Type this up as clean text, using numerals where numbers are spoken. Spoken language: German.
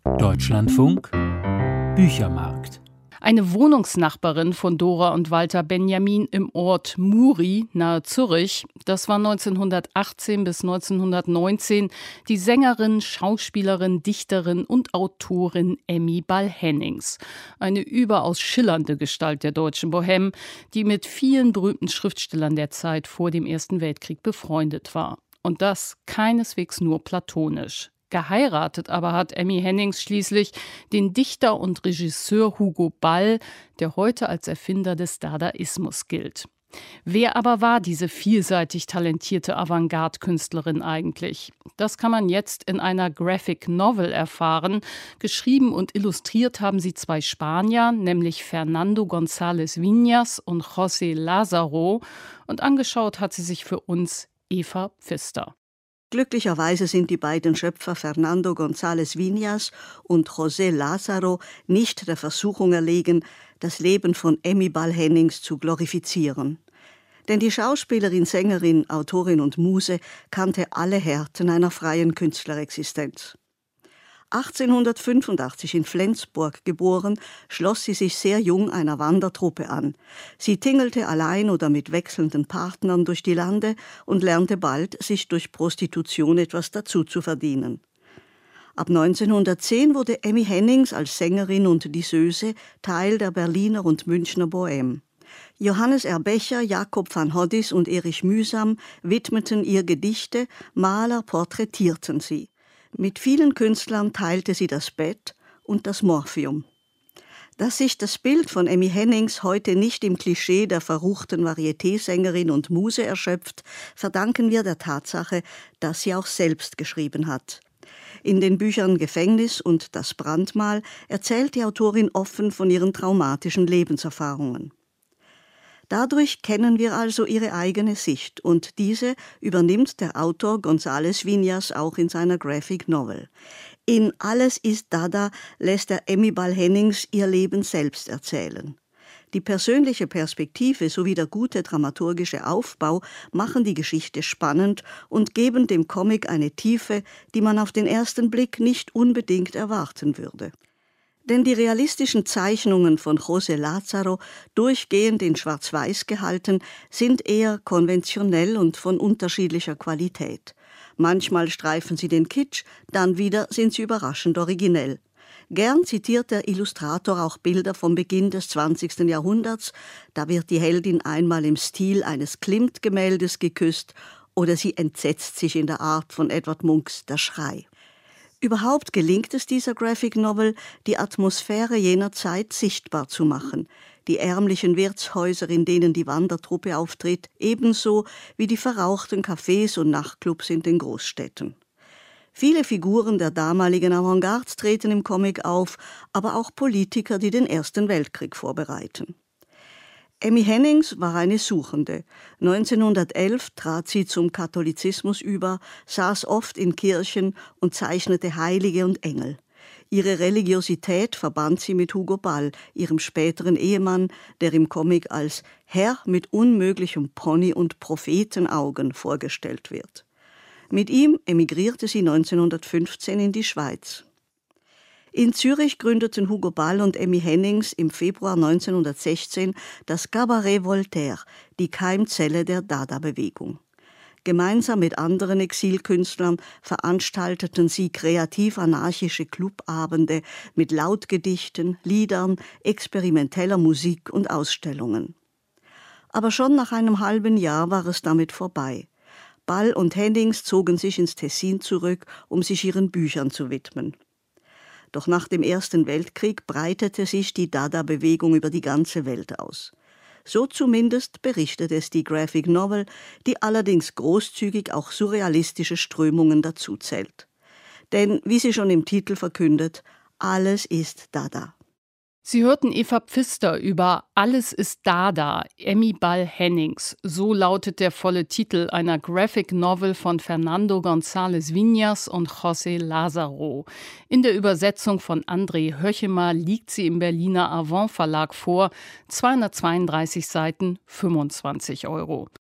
Deutschlandfunk Büchermarkt. Eine Wohnungsnachbarin von Dora und Walter Benjamin im Ort Muri nahe Zürich, das war 1918 bis 1919 die Sängerin, Schauspielerin, Dichterin und Autorin Emmy Ball-Hennings. Eine überaus schillernde Gestalt der deutschen Bohème, die mit vielen berühmten Schriftstellern der Zeit vor dem Ersten Weltkrieg befreundet war. Und das keineswegs nur platonisch. Geheiratet aber hat Emmy Hennings schließlich den Dichter und Regisseur Hugo Ball, der heute als Erfinder des Dadaismus gilt. Wer aber war diese vielseitig talentierte Avantgarde-Künstlerin eigentlich? Das kann man jetzt in einer Graphic Novel erfahren. Geschrieben und illustriert haben sie zwei Spanier, nämlich Fernando González Viñas und José Lázaro. Und angeschaut hat sie sich für uns Eva Pfister. Glücklicherweise sind die beiden Schöpfer Fernando González Viñas und José Lázaro nicht der Versuchung erlegen, das Leben von Emmy Ball-Hennings zu glorifizieren. Denn die Schauspielerin, Sängerin, Autorin und Muse kannte alle Härten einer freien Künstlerexistenz. 1885 in Flensburg geboren, schloss sie sich sehr jung einer Wandertruppe an. Sie tingelte allein oder mit wechselnden Partnern durch die Lande und lernte bald, sich durch Prostitution etwas dazu zu verdienen. Ab 1910 wurde Emmy Hennings als Sängerin und Disseuse Teil der Berliner und Münchner Bohème. Johannes R. Becher, Jakob van Hoddis und Erich Mühsam widmeten ihr Gedichte, Maler porträtierten sie. Mit vielen Künstlern teilte sie das Bett und das Morphium. Dass sich das Bild von Emmy Hennings heute nicht im Klischee der verruchten Varieté-Sängerin und Muse erschöpft, verdanken wir der Tatsache, dass sie auch selbst geschrieben hat. In den Büchern Gefängnis und Das Brandmal erzählt die Autorin offen von ihren traumatischen Lebenserfahrungen. Dadurch kennen wir also ihre eigene Sicht und diese übernimmt der Autor González Viñas auch in seiner Graphic Novel. In Alles ist Dada lässt er Emmy Ball-Hennings ihr Leben selbst erzählen. Die persönliche Perspektive sowie der gute dramaturgische Aufbau machen die Geschichte spannend und geben dem Comic eine Tiefe, die man auf den ersten Blick nicht unbedingt erwarten würde. Denn die realistischen Zeichnungen von José Lázaro, durchgehend in Schwarz-Weiß gehalten, sind eher konventionell und von unterschiedlicher Qualität. Manchmal streifen sie den Kitsch, dann wieder sind sie überraschend originell. Gern zitiert der Illustrator auch Bilder vom Beginn des 20. Jahrhunderts. Da wird die Heldin einmal im Stil eines Klimt-Gemäldes geküsst oder sie entsetzt sich in der Art von Edvard Munchs Der Schrei. Überhaupt gelingt es dieser Graphic Novel, die Atmosphäre jener Zeit sichtbar zu machen. Die ärmlichen Wirtshäuser, in denen die Wandertruppe auftritt, ebenso wie die verrauchten Cafés und Nachtclubs in den Großstädten. Viele Figuren der damaligen Avantgarde treten im Comic auf, aber auch Politiker, die den Ersten Weltkrieg vorbereiten. Emmy Hennings war eine Suchende. 1911 trat sie zum Katholizismus über, saß oft in Kirchen und zeichnete Heilige und Engel. Ihre Religiosität verband sie mit Hugo Ball, ihrem späteren Ehemann, der im Comic als Herr mit unmöglichem Pony und Prophetenaugen vorgestellt wird. Mit ihm emigrierte sie 1915 in die Schweiz. In Zürich gründeten Hugo Ball und Emmy Hennings im Februar 1916 das Cabaret Voltaire, die Keimzelle der Dada-Bewegung. Gemeinsam mit anderen Exilkünstlern veranstalteten sie kreativ-anarchische Clubabende mit Lautgedichten, Liedern, experimenteller Musik und Ausstellungen. Aber schon nach einem halben Jahr war es damit vorbei. Ball und Hennings zogen sich ins Tessin zurück, um sich ihren Büchern zu widmen. Doch nach dem Ersten Weltkrieg breitete sich die Dada-Bewegung über die ganze Welt aus. So zumindest berichtet es die Graphic Novel, die allerdings großzügig auch surrealistische Strömungen dazuzählt. Denn, wie sie schon im Titel verkündet, alles ist Dada. Sie hörten Eva Pfister über Alles ist Dada, Emmy Ball-Hennings. So lautet der volle Titel einer Graphic Novel von Fernando González Viñas und José Lázaro. In der Übersetzung von André Höchemer liegt sie im Berliner Avant Verlag vor. 232 Seiten, 25 €.